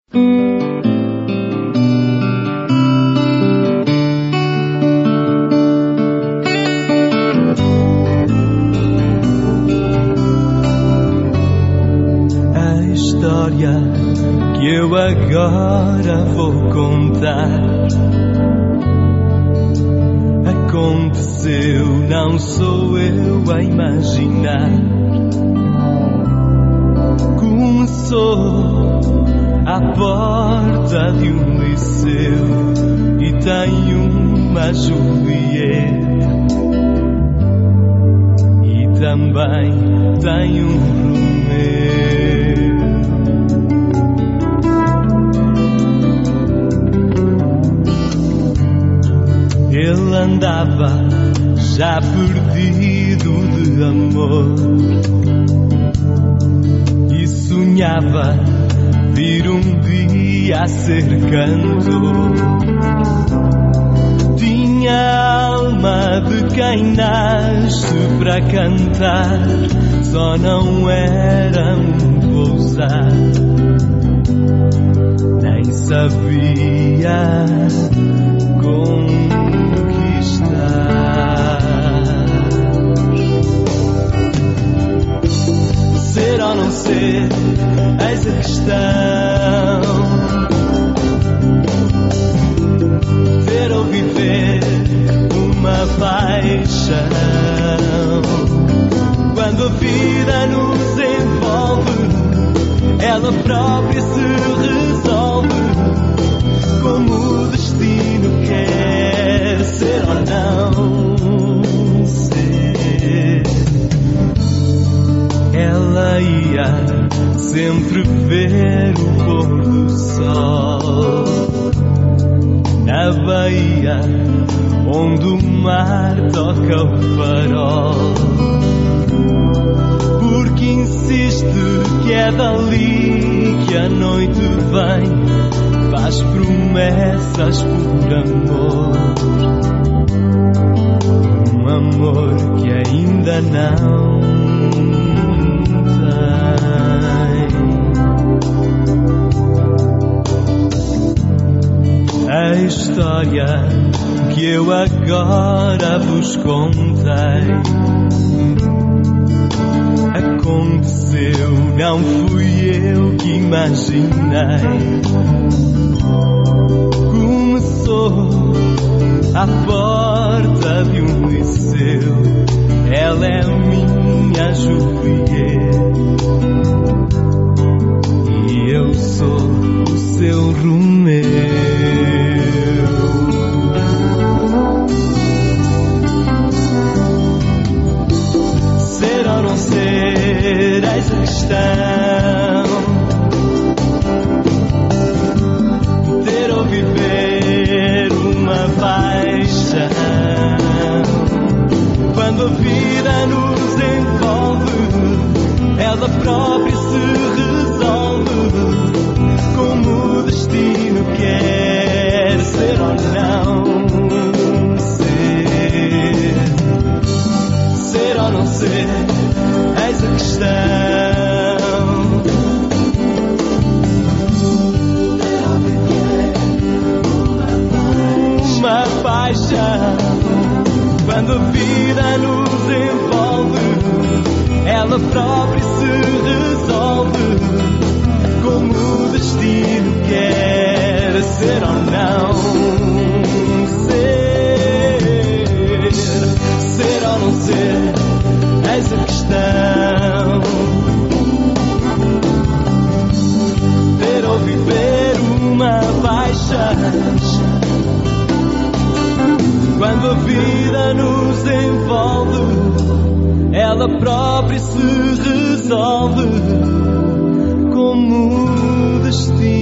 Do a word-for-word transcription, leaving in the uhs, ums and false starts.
Que eu agora vou contar aconteceu, não sou eu a imaginar. Começou à porta de um liceu e tem uma Julieta e também tem um Romeu. Ele andava já perdido de amor e sonhava vir um dia a ser cantor. Tinha a alma de quem nasce para cantar, só não era muito ousado, nem sabia conquistar. Ser ou não ser, eis a questão. Ter ou viver uma paixão. Quando a vida nos envolve, ela própria se resolve, como o destino quer. Ser ou não ser, ela ia sempre ver o pôr do sol na baía onde o mar toca o farol, porque insiste que é dali que a noite vem, faz promessas por amor, um amor que ainda não tem. A história que eu agora vos contei aconteceu, não fui eu que imaginei. Começou à porta de um liceu, ela é a minha Julieta e eu sou o seu Romeu. Ser ou não ser, eis a questão. Ter ou viver uma paixão. Quando a vida nos envolve, ela própria se resolve, como o destino quer. Ser ou não ser, ser ou não ser, eis a questão. Uma paixão. Quando a vida nos envolve, ela própria se resolve, como o destino quer. Ser ou não ser, ser ou não ser, eis a questão. Ter ou viver uma paixão. Quando a vida nos envolve, ela própria se resolve, como o destino